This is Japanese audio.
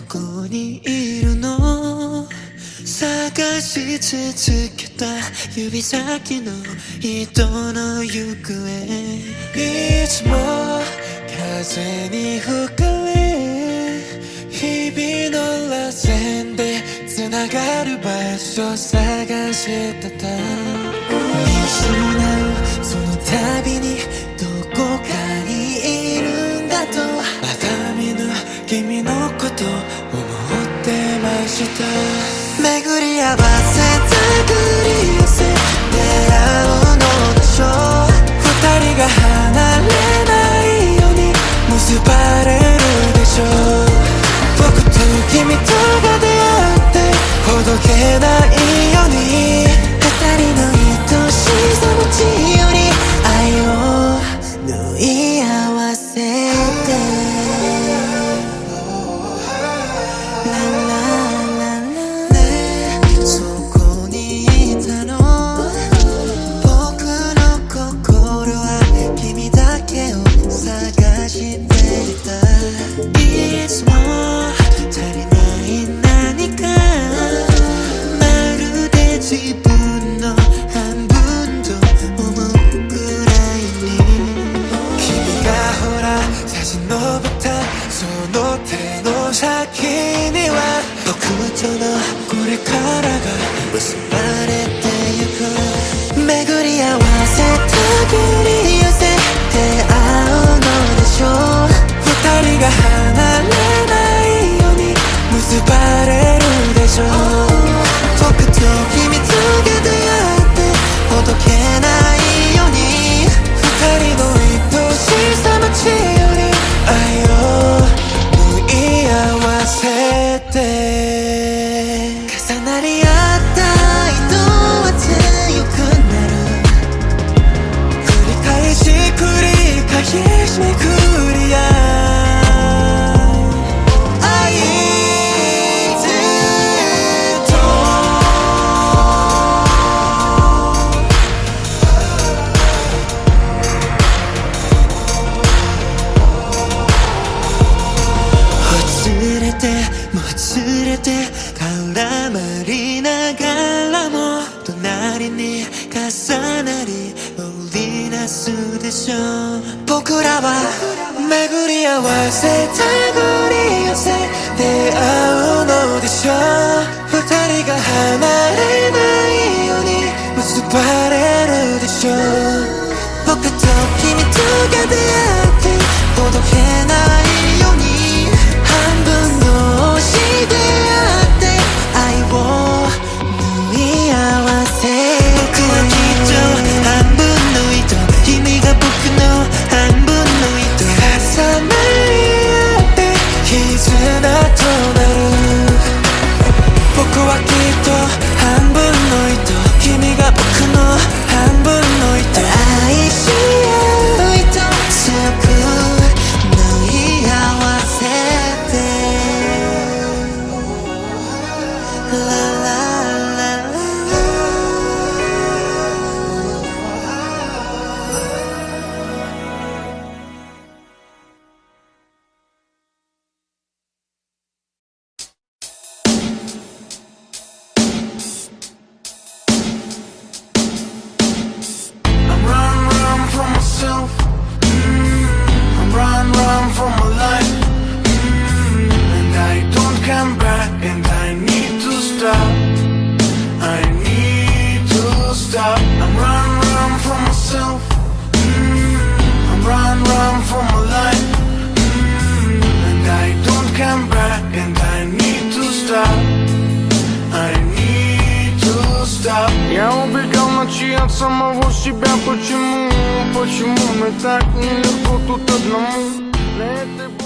こにいるの探し続けた指先の人の行方いつも風に吹かれ日々の螺旋で繋がる場所探してた見失うその度にどこかにいるんだとまだ見ぬ君のこと思ってました巡り合わせた繰り寄せ出会うのでしょう二人が離れないように結ばれるでしょう僕と君とが出会ってほどけないように二人の愛しさ持ちより愛を縫い合わせてこれからが結ばれてゆく巡り合わせた繰り寄せ出会うのでしょう二人が離れないように結ばれるでしょう僕と君とが出会ってほどけないように二人の愛しさ待ちより愛を縫い合わせて重なり合った糸は強くなる繰り返しめくり合う愛ずっとほつれてもつれて絡まりながらも隣に重なり織りなすでしょう僕らは巡り合わせた繰り寄せ出会うのでしょう二人が離れないように結ばれるでしょう僕と君とが出会ってほどけないように半分の星であって愛を縫い合わせ僕はきっと半分の糸君が僕の半分の糸重なり合って絆となる僕はきっと半分の糸君が僕の半分の糸愛し合う糸強く縫い合わせてララ Я убегал ночи от самого себя. Почему мне так нелегко тут одному?